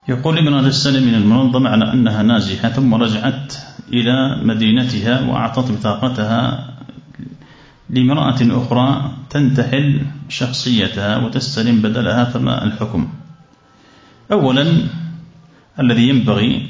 يقول امرأة السلم من المنظمة على أنها ناجحة ثم رجعت إلى مدينتها وأعطت بطاقتها لامرأة أخرى تنتحل شخصيتها وتستلم بدلها، فما الحكم؟ أولا الذي ينبغي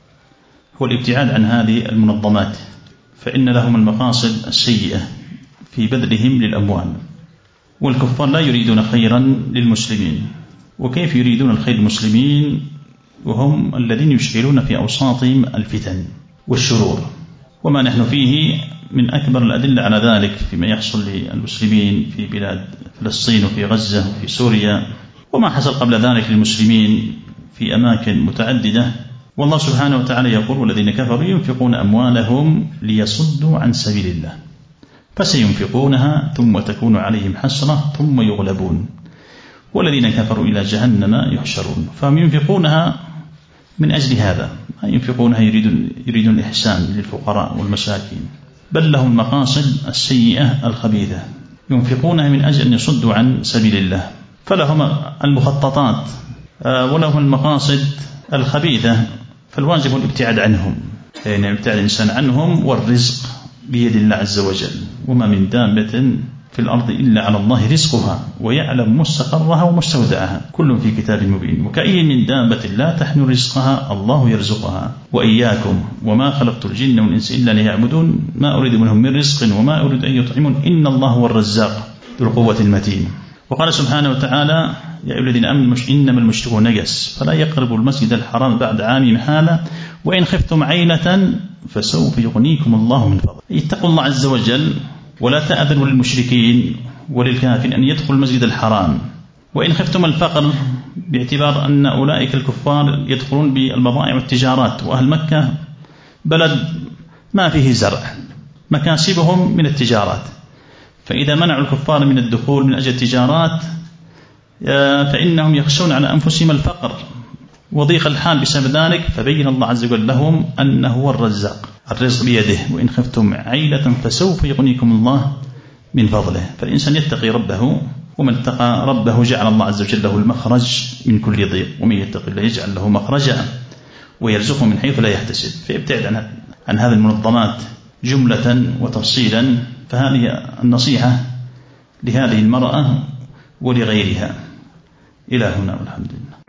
هو الابتعاد عن هذه المنظمات، فإن لهم المقاصد السيئة في بذلهم للأموال، والكفار لا يريدون خيرا للمسلمين، وكيف يريدون الخير للمسلمين وهم الذين يشعلون في أوساطهم الفتن والشرور، وما نحن فيه من أكبر الأدلة على ذلك فيما يحصل للمسلمين في بلاد فلسطين وفي غزة وفي سوريا، وما حصل قبل ذلك للمسلمين في أماكن متعددة. والله سبحانه وتعالى يقول: والذين كفروا ينفقون أموالهم ليصدوا عن سبيل الله فسينفقونها ثم تكون عليهم حسرة ثم يغلبون والذين كفروا إلى جهنم يحشرون. فهم ينفقونها من أجل هذا، ما ينفقونها يريدون الإحسان للفقراء والمساكين، بل لهم المقاصد السيئة الخبيثة، ينفقونها من أجل أن يصدوا عن سبيل الله، فلهم المخططات ولهم المقاصد الخبيثة، فالواجب الابتعاد عنهم، يعني ابتعاد الإنسان عنهم. والرزق بيد الله عز وجل، وما من دابة في الأرض إلا على الله رزقها ويعلم مستقرها ومستودعها كل في كتاب مبين. وكأي من دابة لا تحمل رزقها الله يرزقها وإياكم وما خلقت الجن والإنس إلا ليعبدون ما أريد منهم من رزق وما أريد أن يطعمون إن الله هو الرزاق ذو القوة المتين. وقال سبحانه وتعالى: يا أيها الذين آمنوا إنما المشركون نجس فلا يقربوا المسجد الحرام بعد عامهم هذا وإن خفتم عيلة فسوف يغنيكم الله من فضله. اتقوا الله عز وجل ولا تأذنوا للمشركين وللكافرين أن يدخلوا المسجد الحرام. وإن خفتم الفقر باعتبار أن أولئك الكفار يدخلون بالبضائع والتجارات، وأهل مكة بلد ما فيه زرع، مكاسبهم من التجارات، فإذا منعوا الكفار من الدخول من أجل التجارات فإنهم يخشون على أنفسهم الفقر وضيق الحال بسبب ذلك، فبين الله عز وجل لهم أنه هو الرزاق، الرزق بيده. وإن خفتم عيلة فسوف يغنيكم الله من فضله. فالإنسان يتقي ربه، ومن اتقى ربه جعل الله عز وجل له المخرج من كل ضيق، ومن يتق الله يجعل له مخرجا ويرزقه من حيث لا يحتسب. فيبتعد عن هذه المنظمات جملة وتفصيلا. فهذه النصيحة لهذه المرأة ولغيرها. إلى هنا والحمد لله.